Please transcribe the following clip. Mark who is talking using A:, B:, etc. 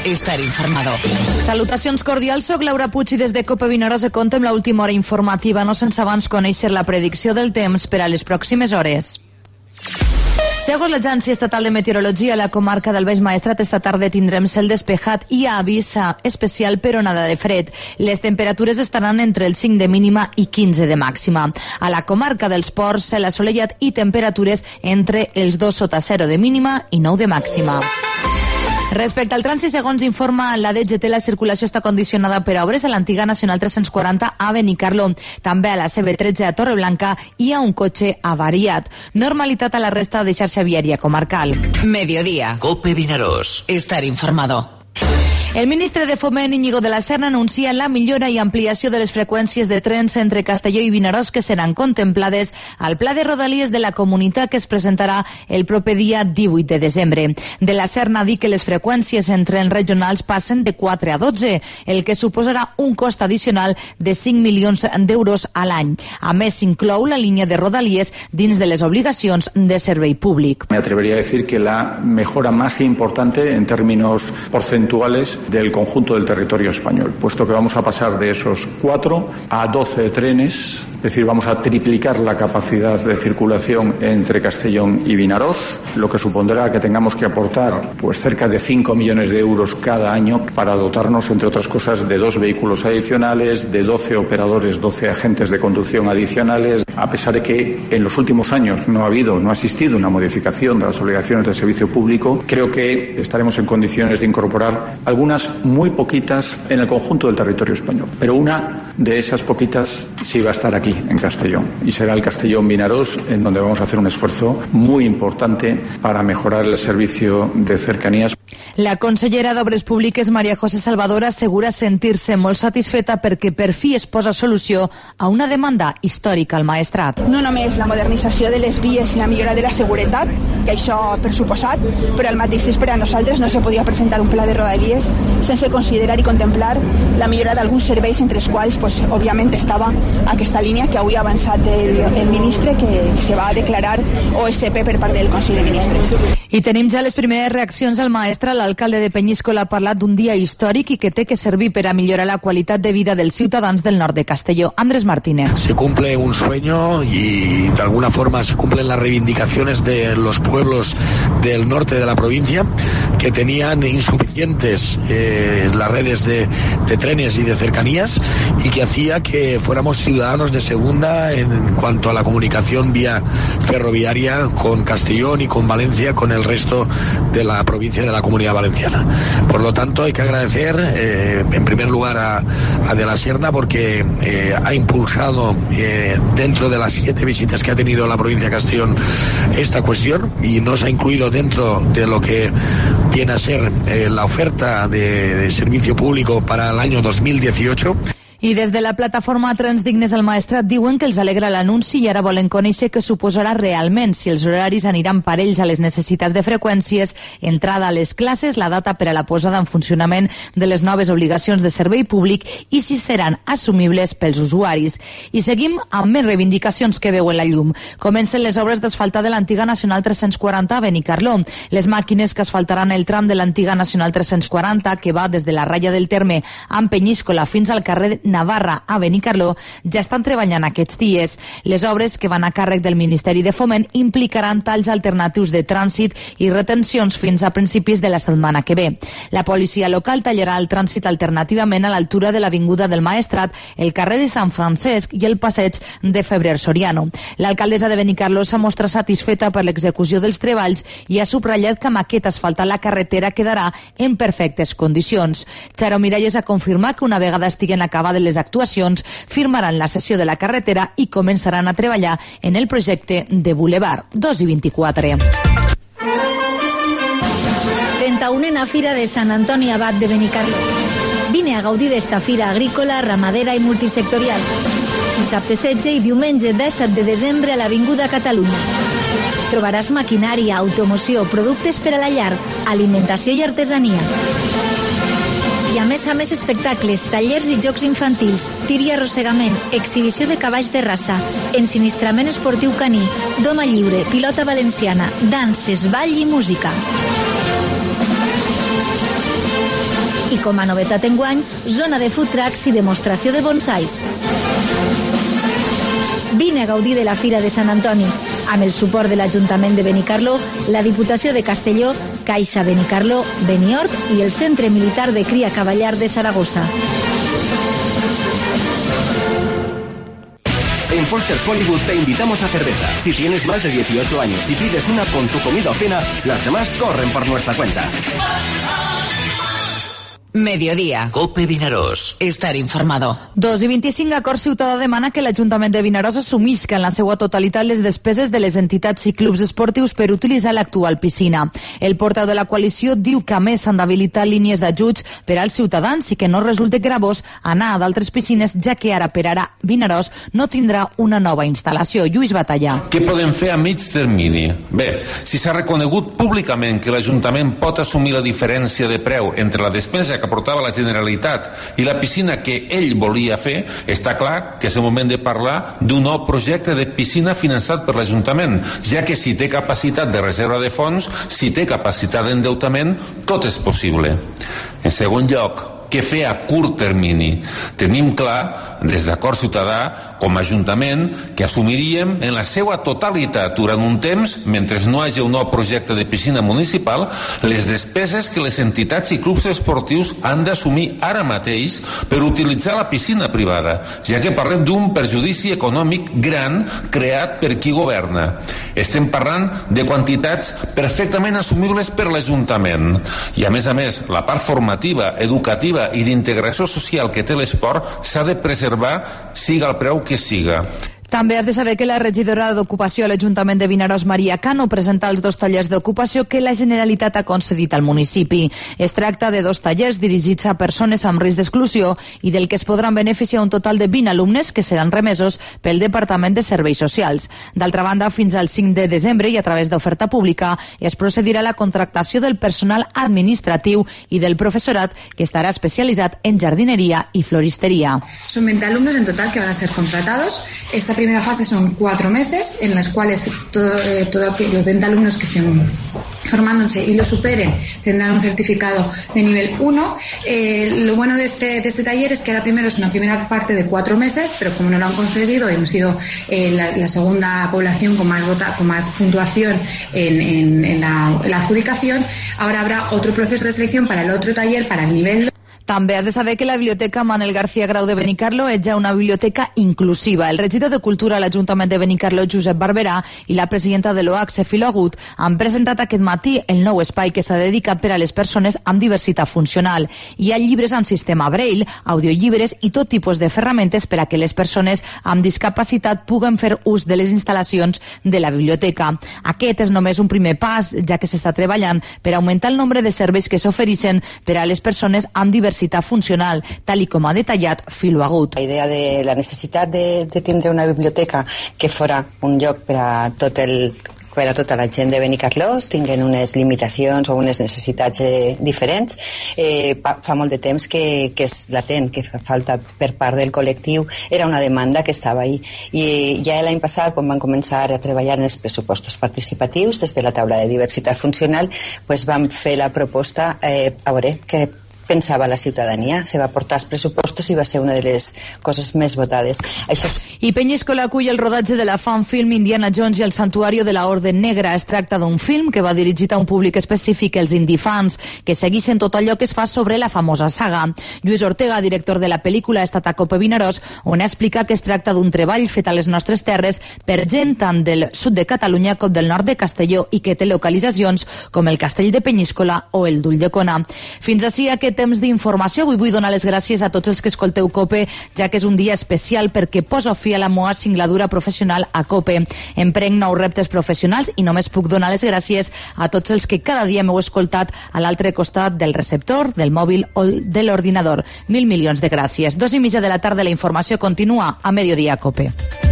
A: estar informado.
B: Salutacions cordials, soc Laura Puig i des de Cope Vinaròs contem l'última hora informativa, no sense abans conèixer la predicció del temps per a les pròximes hores. Segons l'Agència Estatal de Meteorologia, la comarca del Baix Maestrat esta tarda tindrem cel despejat i avís especial per onada de fred. Les temperatures estaran entre el 5 de mínima i 15 de màxima. A la comarca dels Ports, cel assolellat i temperatures entre els 2 sota 0 de mínima i 9 de màxima. Respecte al trànsit, segons informa la DGT, la circulació està condicionada per obres a l'antiga Nacional 340 a Benicarló. També a la CB13 a Torreblanca hi ha un cotxe avariat. Normalitat a la resta de xarxa viària comarcal.
A: Mediodía.
C: Cope Vinaròs.
A: Estar informado.
B: El ministre de Foment, Íñigo de la Serna, anuncia la millora i ampliació de les freqüències de trens entre Castelló i Vinaròs que seran contemplades al Pla de Rodalies de la Comunitat que es presentarà el proper dia 18 de desembre. De la Serna ha dit que les freqüències en trens regionals passen de 4 a 12, el que suposarà un cost addicional de 5 milions d'euros a l'any. A més, s'inclou la línia de Rodalies dins de les obligacions de servei públic.
D: Me atrevería a decir que la mejora más importante en términos porcentuales del conjunto del territorio español, puesto que vamos a pasar de esos 4 a 12 trenes, es decir, vamos a triplicar la capacidad de circulación entre Castellón y Vinaròs, lo que supondrá que tengamos que aportar pues cerca de 5 millones de euros cada año para dotarnos, entre otras cosas, de 2 vehículos adicionales, de 12 operadores, 12 agentes de conducción adicionales. A pesar de que en los últimos años no ha existido una modificación de las obligaciones del servicio público, creo que estaremos en condiciones de incorporar algunas muy poquitas en el conjunto del territorio español. Pero una de esas poquitas sí va a estar aquí, en Castellón, y será el Castellón-Vinaròs, en donde vamos a hacer un esfuerzo muy importante para mejorar el servicio de cercanías.
B: La consellera d'Obres Públiques, Maria José Salvador, assegura sentir-se molt satisfeta perquè per fi es posa solució a una demanda històrica al Maestrat.
E: No només la modernització de les vies i la millora de la seguretat, que això per suposat, però al mateix temps per a nosaltres no se podia presentar un pla de Rodalies sense considerar i contemplar la millora d'alguns serveis, entre els quals, òbviament, estava aquesta línia que avui ha avançat el ministre, que se va declarar OSP per part del Consell de Ministres.
B: I tenim ja les primeres reaccions al Maestrat. L'alcalde de Peñíscola ha parlat d'un dia històric i que té que servir per a millorar la qualitat de vida dels ciutadans del nord de Castelló. Andrés Martínez.
F: Se cumple un sueño y de alguna forma se cumplen las reivindicaciones de los pueblos del norte de la provincia que tenían insuficientes las redes de trenes y de cercanías y que hacía que fuéramos ciudadanos de segunda en cuanto a la comunicación vía ferroviaria con Castellón y con Valencia, con el resto de la provincia de la Comunidad Valenciana. Por lo tanto, hay que agradecer en primer lugar a De la Serna porque ha impulsado dentro de las 7 visitas que ha tenido la provincia de Castellón esta cuestión y nos ha incluido dentro de lo que viene a ser la oferta de servicio público para el año 2018.
B: I des de la plataforma Trens Dignes al Maestrat diuen que els alegra l'anunci i ara volen conèixer què suposarà realment, si els horaris aniran parells a les necessitats de freqüències, entrada a les classes, la data per a la posada en funcionament de les noves obligacions de servei públic i si seran assumibles pels usuaris. I seguim amb més reivindicacions que veuen la llum. Comencen les obres d'asfaltar de l'antiga Nacional 340 a Benicarló. Les màquines que asfaltaran el tram de l'antiga Nacional 340, que va des de la ratlla del terme amb Peñíscola fins al carrer Navarra a Benicarló, ja estan treballant aquests dies. Les obres, que van a càrrec del Ministeri de Foment, implicaran talls alternatius de trànsit i retencions fins a principis de la setmana que ve. La policia local tallarà el trànsit alternativament a l'altura de l'Avinguda del Maestrat, el carrer de Sant Francesc i el passeig de Febrer Soriano. L'alcaldessa de Benicarló s'ha mostrat satisfeta per l'execució dels treballs i ha subratllat que amb aquest asfaltat la carretera quedarà en perfectes condicions. Charo Miralles ha confirmat que una vegada estiguen acabades les actuacions, firmaran la cessió de la carretera i començaran a treballar en el projecte de Boulevard. 2:24.
G: 31a Fira de Sant Antoni Abat de Benicarló. Vine a gaudir d'esta fira agrícola, ramadera i multisectorial. Dissabte 16 i diumenge 17 de desembre a l'Avinguda Catalunya. Trobaràs maquinària, automoció, productes per a la llar, alimentació i artesania. I a més espectacles, tallers i jocs infantils, tir i arrossegament, exhibició de cavalls de raça, ensinistrament esportiu caní, doma lliure, pilota valenciana, danses, ball i música. I com a novetat enguany, zona de food trucks i demostració de bonsais. Vine a gaudir de la Fira de Sant Antoni. Amb el suport de l'Ajuntament de Benicarló, la Diputació de Castelló, Caixa Benicarló, Beniort i el Centre Militar de Cria Cavallar de Saragossa.
C: En Foster's Hollywood te invitamos a cerveza. Si tienes más de 18 años y pides una con tu comida o cena, las demás corren por nuestra cuenta.
A: Mediodía.
H: COPE Vinaròs.
A: Estar informado.
B: 2:25 Acord Ciutadà demana que l'Ajuntament de Vinaròs assumisca en la seva totalitat les despeses de les entitats i clubs esportius per utilitzar l'actual piscina. El portaveu de la coalició diu que a més s'han d'habilitar línies d'ajuts per als ciutadans i que no resulta gravós anar a d'altres piscines, ja que ara per ara Vinaròs no tindrà una nova instal·lació. Lluís Batallà.
I: Què podem fer a mig termini? Bé, si s'ha reconegut públicament que l'Ajuntament pot assumir la diferència de preu entre la despesa que aportava la Generalitat i la piscina que ell volia fer, està clar que és el moment de parlar d'un nou projecte de piscina finançat per l'Ajuntament, ja que si té capacitat de reserva de fons, si té capacitat d'endeutament, tot és possible. En segon lloc, què fer a curt termini? Tenim clar, des d'Acord Ciutadà, com a Ajuntament, que assumiríem en la seva totalitat durant un temps, mentre no hagi un nou projecte de piscina municipal, les despeses que les entitats i clubs esportius han d'assumir ara mateix per utilitzar la piscina privada, ja que parlem d'un perjudici econòmic gran creat per qui governa. Estem parlant de quantitats perfectament assumibles per l'Ajuntament. I a més, la part formativa, educativa i d'integració social que té l'esport s'ha de preservar, siga el preu que siga.
B: També has de saber que la regidora d'Ocupació a l'Ajuntament de Vinaròs, Maria Cano, presenta els 2 tallers d'ocupació que la Generalitat ha concedit al municipi. Es tracta de 2 tallers dirigits a persones amb risc d'exclusió i del que es podran beneficiar un total de 20 alumnes que seran remesos pel Departament de Serveis Socials. D'altra banda, fins al 5 de desembre i a través d'oferta pública es procedirà a la contractació del personal administratiu i del professorat que estarà especialitzat en jardineria y floristería.
J: Son 20 alumnos en total que van a ser contratados. Esta primera fase son 4 meses en las cuales los 20 alumnos que estén formándose y lo superen tendrán un certificado de nivel 1. Lo bueno de este taller es que ahora primero es una primera parte de 4 meses, pero como no lo han concedido, hemos sido la segunda población con más puntuación en la adjudicación. Ahora habrá otro proceso de selección para el otro taller, para el nivel 2.
B: També has de saber que la Biblioteca Manel García Grau de Benicarló és ja una biblioteca inclusiva. El regidor de Cultura a l'Ajuntament de Benicarló, Josep Barberà, i la presidenta de l'OACSE, Filo Agut, han presentat aquest matí el nou espai que s'ha dedicat per a les persones amb diversitat funcional. Hi ha llibres amb sistema Braille, audiollibres i tot tipus de ferramentes per a que les persones amb discapacitat puguen fer ús de les instal·lacions de la biblioteca. Aquest és només un primer pas, ja que s'està treballant per augmentar el nombre de serveis que s'ofereixen per a les persones amb diversitat funcional, tal i com ha detallat Filo Agut.
K: La idea de la necessitat de tindre una biblioteca que fora un lloc per a tota la gent de Benicarló, tinguen unes limitacions o unes necessitats diferents. Fa molt de temps que és latent, que fa falta per part del col·lectiu, era una demanda que estava ahí. I ja l'any passat, quan van començar a treballar en els pressupostos participatius, des de la taula de diversitat funcional, pues vam fer la proposta a veure què pensava la ciutadania. Se va portar els pressupostos i va ser una de les coses més votades.
B: I Peñíscola acull el rodatge de la fan film Indiana Jones i el Santuario de la Orden Negra. Es tracta d'un film que va dirigit a un públic específic, els indie-fans, que segueixen tot allò que es fa sobre la famosa saga. Lluís Ortega, director de la pel·lícula, ha estat a COPE Vinaròs, on explica que es tracta d'un treball fet a les nostres terres per gent tant del sud de Catalunya com del nord de Castelló i que té localitzacions com el Castell de Peñíscola o el d'Ulldecona. Fins ací aquest temps d'informació. Avui vull donar les gràcies a tots els que escolteu COPE, ja que és un dia especial perquè poso fi a la meua singladura professional a COPE. Emprenc nous reptes professionals i només puc donar les gràcies a tots els que cada dia m'heu escoltat a l'altre costat del receptor, del mòbil o de l'ordinador. 1.000 milions de gràcies. 2:30 de la tarda la informació continua a Mediodía COPE.